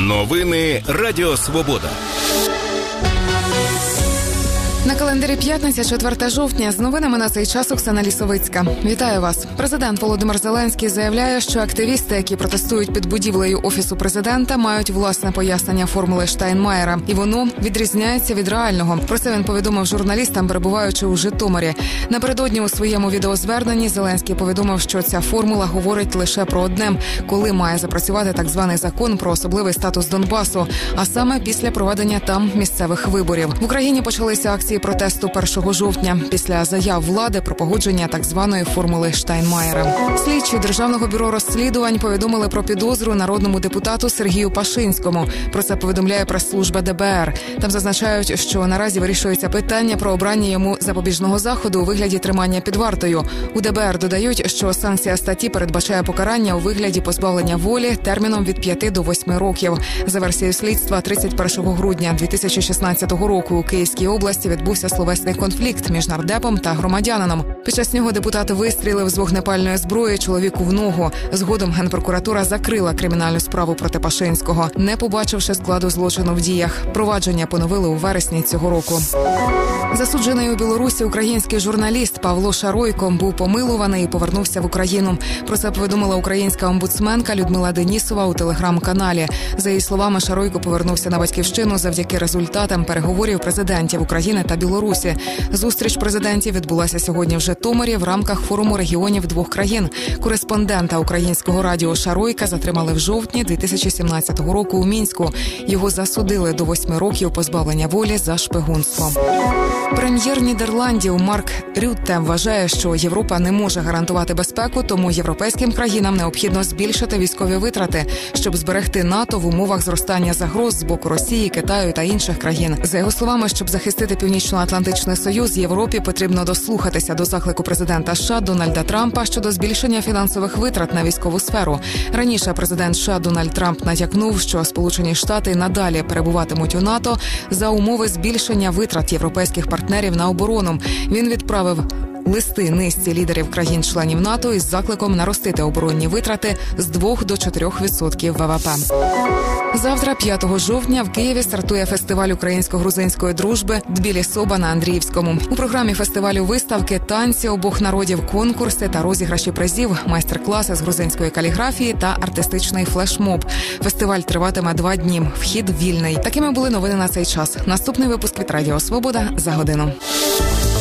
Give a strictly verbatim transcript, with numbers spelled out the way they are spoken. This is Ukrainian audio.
Новини Радіо Свобода. На календарі п'ятниця, четверте жовтня. З новинами на цей час Оксана Лісовицька. Вітаю вас. Президент Володимир Зеленський заявляє, що активісти, які протестують під будівлею Офісу президента, мають власне пояснення формули Штайнмаєра. І воно відрізняється від реального. Про це він повідомив журналістам, перебуваючи у Житомирі. Напередодні у своєму відеозверненні Зеленський повідомив, що ця формула говорить лише про одне – коли має запрацювати так званий закон про особливий статус Донбасу, а саме після проведення там місцевих виборів. В Україні почалися акції протесту першого жовтня після заяв влади про погодження так званої формули Штайнмаєра. Слідчі Державного бюро розслідувань повідомили про підозру народному депутату Сергію Пашинському. Про це повідомляє прес-служба Де Бе Ер. Там зазначають, що наразі вирішується питання про обрання йому запобіжного заходу у вигляді тримання під вартою. У Де Бе Ер додають, що санкція статті передбачає покарання у вигляді позбавлення волі терміном від п'яти до восьми років. За версією слідства, тридцять першого грудня дві тисячі шістнадцятого року у Київській області відбувся словесний конфлікт між нардепом та громадянином. Під час нього депутат вистрілив з вогнепальної зброї чоловіку в ногу. Згодом Генпрокуратура закрила кримінальну справу проти Пашинського, не побачивши складу злочину в діях. Провадження поновили у вересні цього року. Засуджений у Білорусі український журналіст Павло Шаройко був помилуваний і повернувся в Україну. Про це повідомила українська омбудсменка Людмила Денісова у телеграм-каналі. За її словами, Шаройко повернувся на батьківщину завдяки результатам переговорів президентів України та Білорусі. Зустріч президентів відбулася сьогодні в Житомирі в рамках форуму регіонів двох країн. Кореспондента українського радіо Шаройка затримали в жовтні дві тисячі сімнадцятого року у Мінську. Його засудили до восьми років позбавлення волі за шпигунство. Прем'єр Нідерландів Марк Рютте вважає, що Європа не може гарантувати безпеку, тому європейським країнам необхідно збільшити військові витрати, щоб зберегти НАТО в умовах зростання загроз з боку Росії, Китаю та інших країн. За його словами, щоб захистити Північно-Атлантичний Союз, Європі потрібно дослухатися до заклику президента США Дональда Трампа щодо збільшення фінансових витрат на військову сферу. Раніше президент США Дональд Трамп натякнув, що Сполучені Штати надалі перебуватимуть у НАТО за умови збільшення витрат європейських партнерів на оборону. Він відправив листи низці лідерів країн-членів НАТО із закликом наростити оборонні витрати з двох до чотирьох відсотків Ве Ве Пе. Завтра, п'ятого жовтня, в Києві стартує фестиваль українсько-грузинської дружби «Тбілі-Соба» на Андріївському. У програмі фестивалю виставки, танці обох народів, конкурси та розіграші призів, майстер-класи з грузинської каліграфії та артистичний флешмоб. Фестиваль триватиме два дні. Вхід вільний. Такими були новини на цей час. Наступний випуск від Радіо Свобода за годину.